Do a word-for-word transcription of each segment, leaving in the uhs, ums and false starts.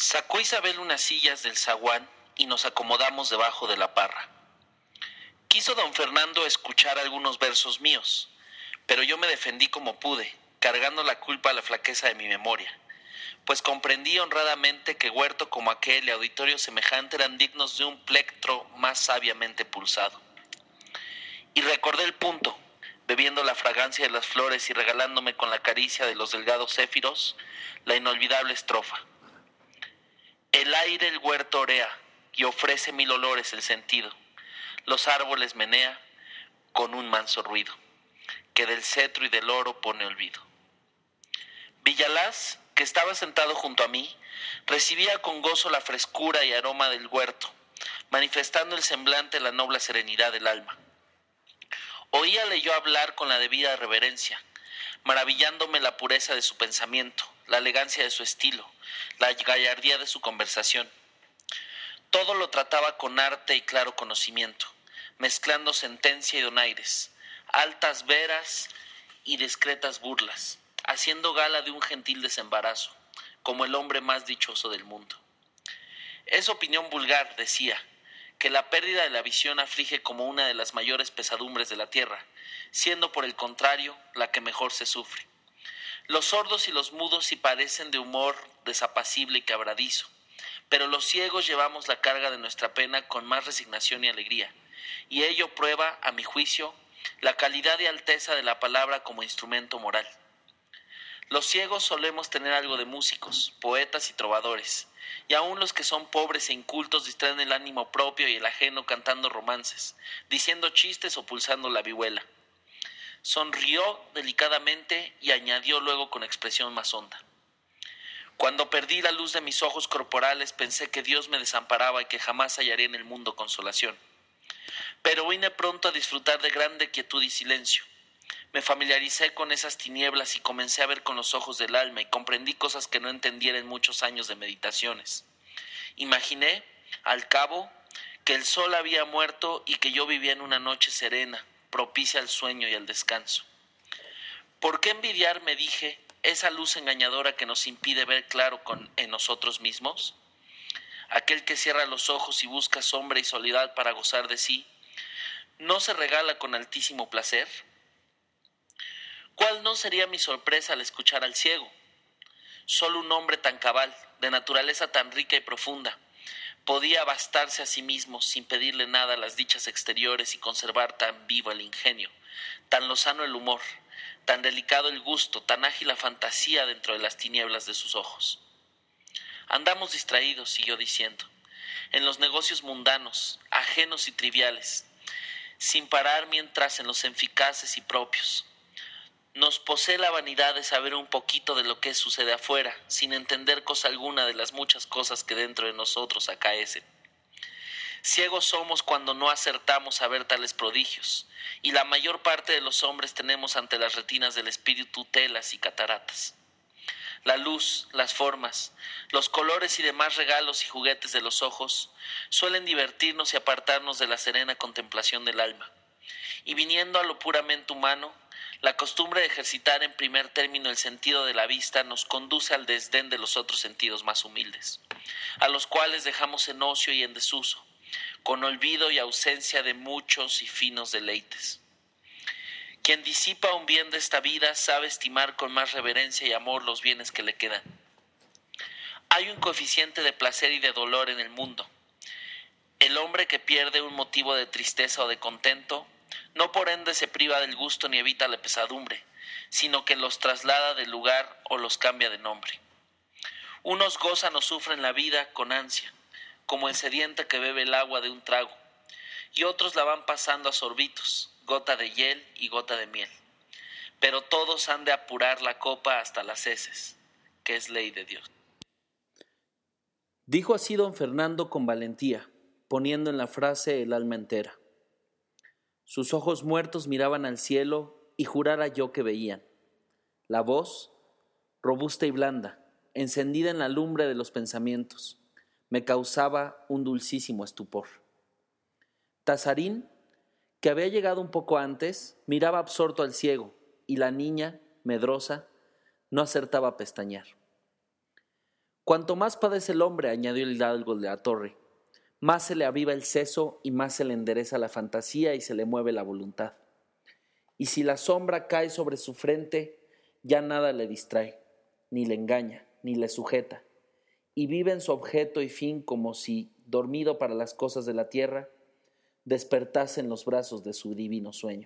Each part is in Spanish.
Sacó Isabel unas sillas del zaguán y nos acomodamos debajo de la parra. Quiso don Fernando escuchar algunos versos míos, pero yo me defendí como pude, cargando la culpa a la flaqueza de mi memoria, pues comprendí honradamente que huerto como aquel y auditorio semejante eran dignos de un plectro más sabiamente pulsado. Y recordé el punto, bebiendo la fragancia de las flores y regalándome con la caricia de los delgados céfiros la inolvidable estrofa. El aire el huerto orea y ofrece mil olores el sentido. Los árboles menea con un manso ruido, que del cetro y del oro pone olvido. Villalaz, que estaba sentado junto a mí, recibía con gozo la frescura y aroma del huerto, manifestando el semblante la noble serenidad del alma. Oíale yo hablar con la debida reverencia, maravillándome la pureza de su pensamiento, la elegancia de su estilo, la gallardía de su conversación. Todo lo trataba con arte y claro conocimiento, mezclando sentencia y donaires, altas veras y discretas burlas, haciendo gala de un gentil desembarazo, como el hombre más dichoso del mundo. Es opinión vulgar, decía, que la pérdida de la visión aflige como una de las mayores pesadumbres de la tierra, siendo por el contrario la que mejor se sufre. Los sordos y los mudos sí padecen de humor desapacible y quebradizo, pero los ciegos llevamos la carga de nuestra pena con más resignación y alegría, y ello prueba, a mi juicio, la calidad y alteza de la palabra como instrumento moral. Los ciegos solemos tener algo de músicos, poetas y trovadores, y aun los que son pobres e incultos distraen el ánimo propio y el ajeno cantando romances, diciendo chistes o pulsando la vihuela. Sonrió delicadamente y añadió luego con expresión más honda. Cuando perdí la luz de mis ojos corporales pensé que Dios me desamparaba y que jamás hallaría en el mundo consolación. Pero vine pronto a disfrutar de grande quietud y silencio. Me familiaricé con esas tinieblas y comencé a ver con los ojos del alma y comprendí cosas que no entendiera en muchos años de meditaciones. Imaginé, al cabo, que el sol había muerto y que yo vivía en una noche serena, propicia al sueño y al descanso. ¿Por qué envidiar, me dije, esa luz engañadora que nos impide ver claro con, en nosotros mismos? Aquel que cierra los ojos y busca sombra y soledad para gozar de sí, ¿no se regala con altísimo placer? ¿Cuál no sería mi sorpresa al escuchar al ciego? Solo un hombre tan cabal, de naturaleza tan rica y profunda, podía bastarse a sí mismo sin pedirle nada a las dichas exteriores y conservar tan vivo el ingenio, tan lozano el humor, tan delicado el gusto, tan ágil la fantasía dentro de las tinieblas de sus ojos. Andamos distraídos, siguió diciendo, en los negocios mundanos, ajenos y triviales, sin parar mientras en los eficaces y propios. Nos posee la vanidad de saber un poquito de lo que sucede afuera, sin entender cosa alguna de las muchas cosas que dentro de nosotros acaecen. Ciegos somos cuando no acertamos a ver tales prodigios, y la mayor parte de los hombres tenemos ante las retinas del espíritu telas y cataratas. La luz, las formas, los colores y demás regalos y juguetes de los ojos suelen divertirnos y apartarnos de la serena contemplación del alma. Y viniendo a lo puramente humano, la costumbre de ejercitar en primer término el sentido de la vista nos conduce al desdén de los otros sentidos más humildes, a los cuales dejamos en ocio y en desuso, con olvido y ausencia de muchos y finos deleites. Quien disipa un bien de esta vida sabe estimar con más reverencia y amor los bienes que le quedan. Hay un coeficiente de placer y de dolor en el mundo. El hombre que pierde un motivo de tristeza o de contento, no por ende se priva del gusto ni evita la pesadumbre, sino que los traslada de lugar o los cambia de nombre. Unos gozan o sufren la vida con ansia, como el sediente que bebe el agua de un trago, y otros la van pasando a sorbitos, gota de hiel y gota de miel. Pero todos han de apurar la copa hasta las heces, que es ley de Dios. Dijo así don Fernando con valentía, poniendo en la frase el alma entera. Sus ojos muertos miraban al cielo y jurara yo que veían. La voz, robusta y blanda, encendida en la lumbre de los pensamientos, me causaba un dulcísimo estupor. Tazarín, que había llegado un poco antes, miraba absorto al ciego, y la niña, medrosa, no acertaba a pestañear. Cuanto más padece el hombre, añadió el hidalgo de la torre, más se le aviva el seso y más se le endereza la fantasía y se le mueve la voluntad. Y si la sombra cae sobre su frente, ya nada le distrae, ni le engaña, ni le sujeta, y vive en su objeto y fin como si, dormido para las cosas de la tierra, despertase en los brazos de su divino sueño.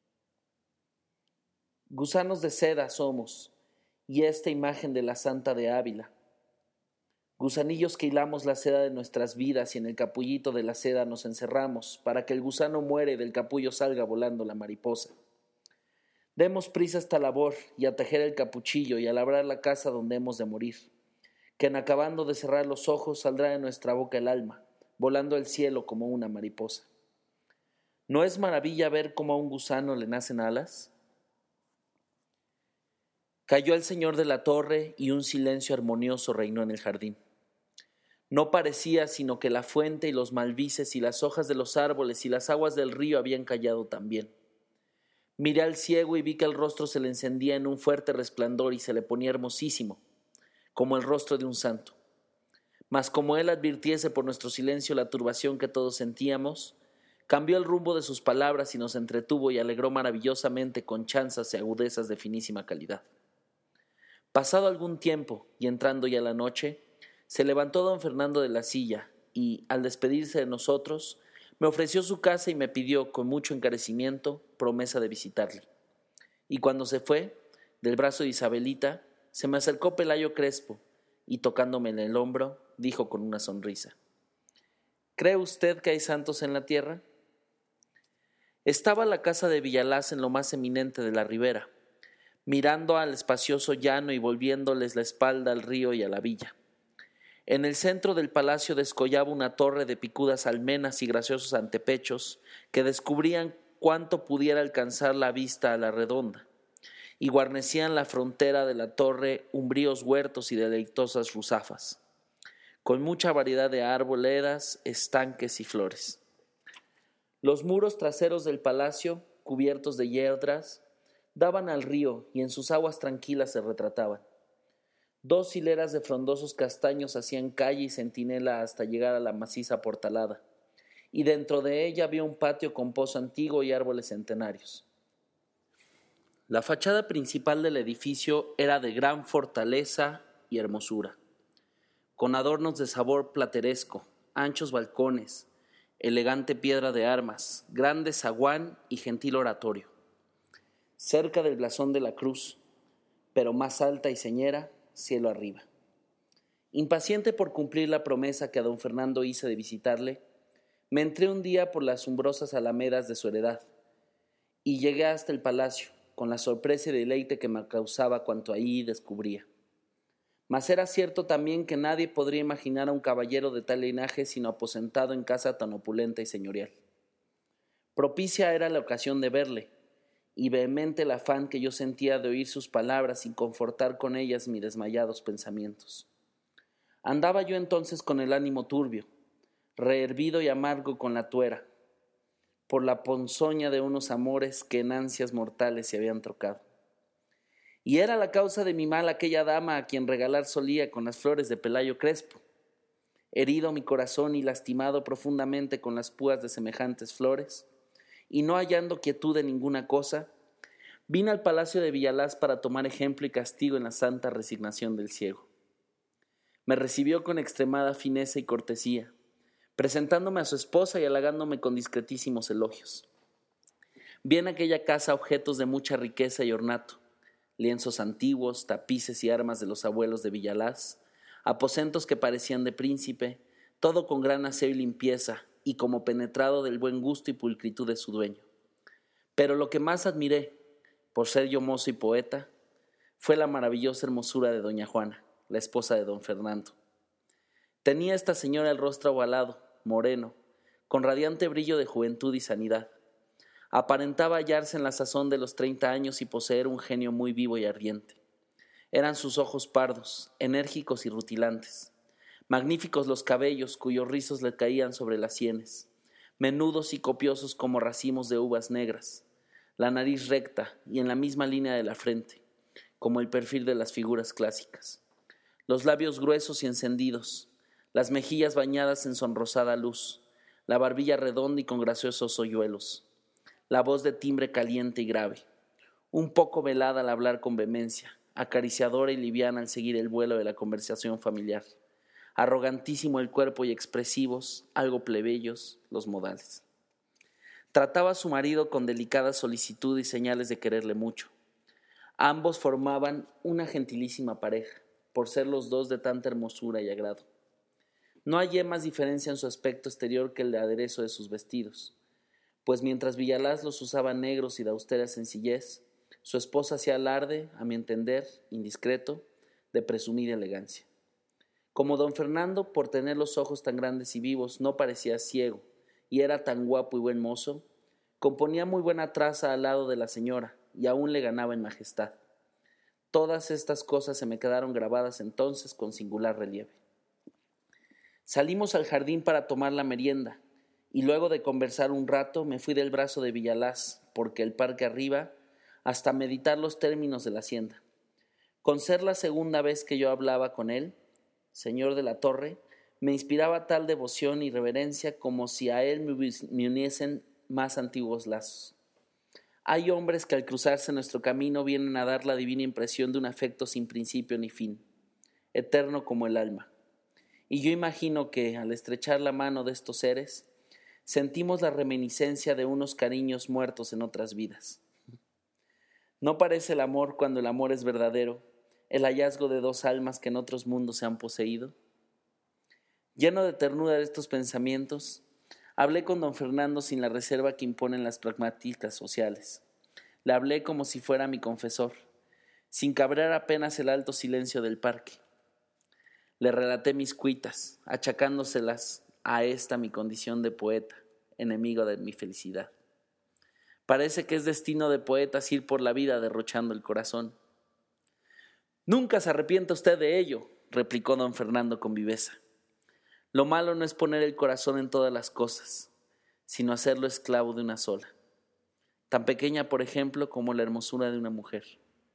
Gusanos de seda somos, y esta imagen de la Santa de Ávila. Gusanillos que hilamos la seda de nuestras vidas y en el capullito de la seda nos encerramos, para que el gusano muere y del capullo salga volando la mariposa. Demos prisa a esta labor y a tejer el capuchillo y a labrar la casa donde hemos de morir, que en acabando de cerrar los ojos saldrá de nuestra boca el alma, volando al cielo como una mariposa. ¿No es maravilla ver cómo a un gusano le nacen alas? Cayó el señor de la torre y un silencio armonioso reinó en el jardín. No parecía sino que la fuente y los malvices y las hojas de los árboles y las aguas del río habían callado también. Miré al ciego y vi que el rostro se le encendía en un fuerte resplandor y se le ponía hermosísimo, como el rostro de un santo. Mas como él advirtiese por nuestro silencio la turbación que todos sentíamos, cambió el rumbo de sus palabras y nos entretuvo y alegró maravillosamente con chanzas y agudezas de finísima calidad. Pasado algún tiempo y entrando ya la noche, se levantó don Fernando de la silla y, al despedirse de nosotros, me ofreció su casa y me pidió, con mucho encarecimiento, promesa de visitarle. Y cuando se fue, del brazo de Isabelita, se me acercó Pelayo Crespo y, tocándome en el hombro, dijo con una sonrisa: ¿Cree usted que hay santos en la tierra? Estaba la casa de Villalaz en lo más eminente de la ribera, mirando al espacioso llano y volviéndoles la espalda al río y a la villa. En el centro del palacio descollaba una torre de picudas almenas y graciosos antepechos que descubrían cuánto pudiera alcanzar la vista a la redonda, y guarnecían la frontera de la torre umbríos huertos y deleitosas rusafas, con mucha variedad de arboledas, estanques y flores. Los muros traseros del palacio, cubiertos de yedras, daban al río y en sus aguas tranquilas se retrataban. Dos hileras de frondosos castaños hacían calle y centinela hasta llegar a la maciza portalada, y dentro de ella había un patio con pozo antiguo y árboles centenarios. La fachada principal del edificio era de gran fortaleza y hermosura, con adornos de sabor plateresco, anchos balcones, elegante piedra de armas, grande zaguán y gentil oratorio. Cerca del blasón de la cruz, pero más alta y señera, cielo arriba. Impaciente por cumplir la promesa que a don Fernando hice de visitarle, me entré un día por las umbrosas alamedas de su heredad y llegué hasta el palacio, con la sorpresa y deleite que me causaba cuanto ahí descubría. Mas era cierto también que nadie podría imaginar a un caballero de tal linaje sino aposentado en casa tan opulenta y señorial. Propicia era la ocasión de verle, y vehemente el afán que yo sentía de oír sus palabras y confortar con ellas mis desmayados pensamientos. Andaba yo entonces con el ánimo turbio, rehervido y amargo con la tuera, por la ponzoña de unos amores que en ansias mortales se habían trocado. Y era la causa de mi mal aquella dama a quien regalar solía con las flores de Pelayo Crespo. Herido mi corazón y lastimado profundamente con las púas de semejantes flores, y no hallando quietud de ninguna cosa, vine al palacio de Villalaz para tomar ejemplo y castigo en la santa resignación del ciego. Me recibió con extremada fineza y cortesía, presentándome a su esposa y halagándome con discretísimos elogios. Vi en aquella casa objetos de mucha riqueza y ornato, lienzos antiguos, tapices y armas de los abuelos de Villalaz, aposentos que parecían de príncipe, todo con gran aseo y limpieza, y como penetrado del buen gusto y pulcritud de su dueño. Pero lo que más admiré, por ser yo mozo y poeta, fue la maravillosa hermosura de doña Juana, la esposa de don Fernando. Tenía esta señora el rostro ovalado, moreno, con radiante brillo de juventud y sanidad. Aparentaba hallarse en la sazón de los treinta años y poseer un genio muy vivo y ardiente. Eran sus ojos pardos, enérgicos y rutilantes. Magníficos los cabellos cuyos rizos le caían sobre las sienes, menudos y copiosos como racimos de uvas negras, la nariz recta y en la misma línea de la frente, como el perfil de las figuras clásicas. los labios gruesos y encendidos, las mejillas bañadas en sonrosada luz, la barbilla redonda y con graciosos hoyuelos, la voz de timbre caliente y grave, un poco velada al hablar con vehemencia, acariciadora y liviana al seguir el vuelo de la conversación familiar, arrogantísimo el cuerpo y expresivos, algo plebeyos, los modales. Trataba a su marido con delicada solicitud y señales de quererle mucho. Ambos formaban una gentilísima pareja, por ser los dos de tanta hermosura y agrado. No hallé más diferencia en su aspecto exterior que el de aderezo de sus vestidos, pues mientras Villalaz los usaba negros y de austera sencillez, su esposa hacía alarde, a mi entender, indiscreto, de presumida elegancia. Como don Fernando, por tener los ojos tan grandes y vivos, no parecía ciego, y era tan guapo y buen mozo, componía muy buena traza al lado de la señora, y aún le ganaba en majestad. Todas estas cosas se me quedaron grabadas entonces con singular relieve. Salimos al jardín para tomar la merienda, y luego de conversar un rato me fui del brazo de Villalaz, porque el parque arriba, hasta meditar los términos de la hacienda. Con ser la segunda vez que yo hablaba con él, señor de la Torre, me inspiraba tal devoción y reverencia como si a él me uniesen más antiguos lazos. Hay hombres que al cruzarse nuestro camino vienen a dar la divina impresión de un afecto sin principio ni fin, eterno como el alma. Y yo imagino que, al estrechar la mano de estos seres, sentimos la reminiscencia de unos cariños muertos en otras vidas. ¿No parece el amor, cuando el amor es verdadero, el hallazgo de dos almas que en otros mundos se han poseído? Lleno de ternura de estos pensamientos, hablé con don Fernando sin la reserva que imponen las pragmáticas sociales. Le hablé como si fuera mi confesor, sin cabrear apenas el alto silencio del parque. Le relaté mis cuitas, achacándoselas a esta mi condición de poeta, enemigo de mi felicidad. Parece que es destino de poetas ir por la vida derrochando el corazón. Nunca se arrepienta usted de ello, replicó don Fernando con viveza. Lo malo no es poner el corazón en todas las cosas, sino hacerlo esclavo de una sola, tan pequeña, por ejemplo, como la hermosura de una mujer.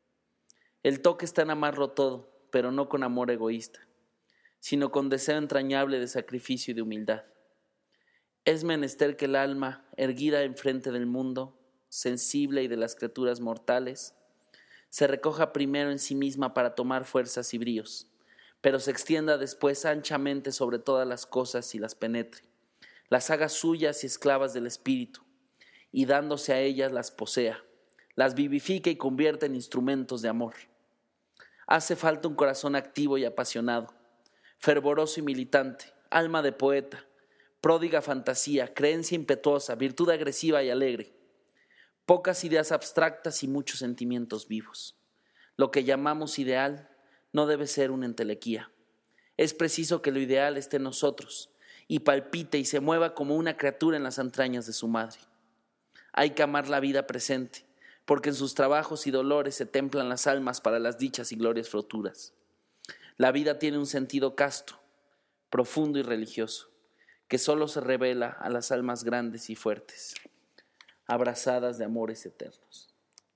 El toque está en amarlo todo, pero no con amor egoísta, sino con deseo entrañable de sacrificio y de humildad. Es menester que el alma, erguida enfrente del mundo, sensible y de las criaturas mortales, se recoja primero en sí misma para tomar fuerzas y bríos, pero se extienda después anchamente sobre todas las cosas y las penetre, las haga suyas y esclavas del espíritu, y dándose a ellas las posea, las vivifique y convierta en instrumentos de amor. Hace falta un corazón activo y apasionado, fervoroso y militante, alma de poeta, pródiga fantasía, creencia impetuosa, virtud agresiva y alegre, pocas ideas abstractas y muchos sentimientos vivos. Lo que llamamos ideal no debe ser una entelequía. Es preciso que lo ideal esté en nosotros y palpite y se mueva como una criatura en las entrañas de su madre. Hay que amar la vida presente, porque en sus trabajos y dolores se templan las almas para las dichas y glorias futuras. La vida tiene un sentido casto, profundo y religioso, que solo se revela a las almas grandes y fuertes, abrazadas de amores eternos.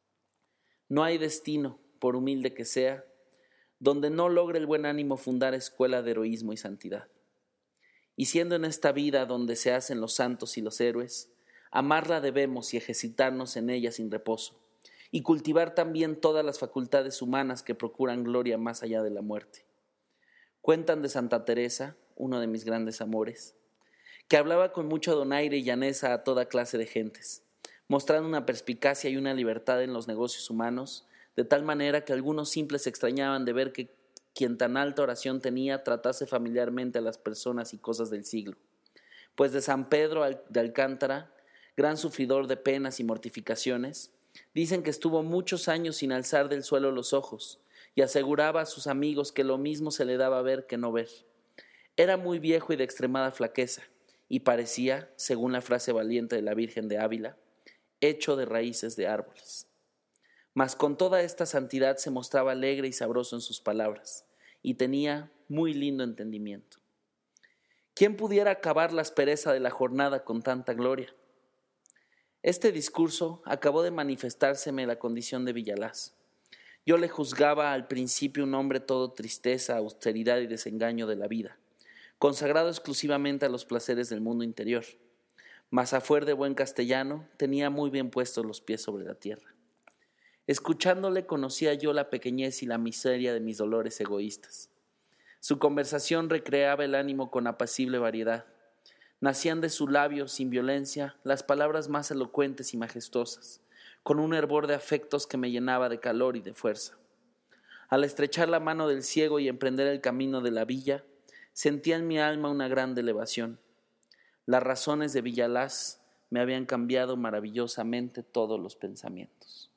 No hay destino, por humilde que sea, donde no logre el buen ánimo fundar escuela de heroísmo y santidad. Y siendo en esta vida donde se hacen los santos y los héroes, amarla debemos y ejercitarnos en ella sin reposo, y cultivar también todas las facultades humanas que procuran gloria más allá de la muerte. Cuentan de Santa Teresa, uno de mis grandes amores, que hablaba con mucho donaire y llaneza a toda clase de gentes, mostrando una perspicacia y una libertad en los negocios humanos, de tal manera que algunos simples se extrañaban de ver que quien tan alta oración tenía tratase familiarmente a las personas y cosas del siglo. Pues de San Pedro de Alcántara, gran sufridor de penas y mortificaciones, dicen que estuvo muchos años sin alzar del suelo los ojos, y aseguraba a sus amigos que lo mismo se le daba ver que no ver. Era muy viejo y de extremada flaqueza, y parecía, según la frase valiente de la Virgen de Ávila, hecho de raíces de árboles. Mas con toda esta santidad se mostraba alegre y sabroso en sus palabras, y tenía muy lindo entendimiento. ¿Quién pudiera acabar la aspereza de la jornada con tanta gloria? Este discurso acabó de manifestárseme la condición de Villalaz. Yo le juzgaba al principio un hombre todo tristeza, austeridad y desengaño de la vida, consagrado exclusivamente a los placeres del mundo interior, mas a fuer de buen castellano tenía muy bien puestos los pies sobre la tierra. Escuchándole conocía yo la pequeñez y la miseria de mis dolores egoístas. Su conversación recreaba el ánimo con apacible variedad. Nacían de su labio, sin violencia, las palabras más elocuentes y majestosas, con un hervor de afectos que me llenaba de calor y de fuerza. Al estrechar la mano del ciego y emprender el camino de la villa, sentía en mi alma una grande elevación. Las razones de Villalaz me habían cambiado maravillosamente todos los pensamientos.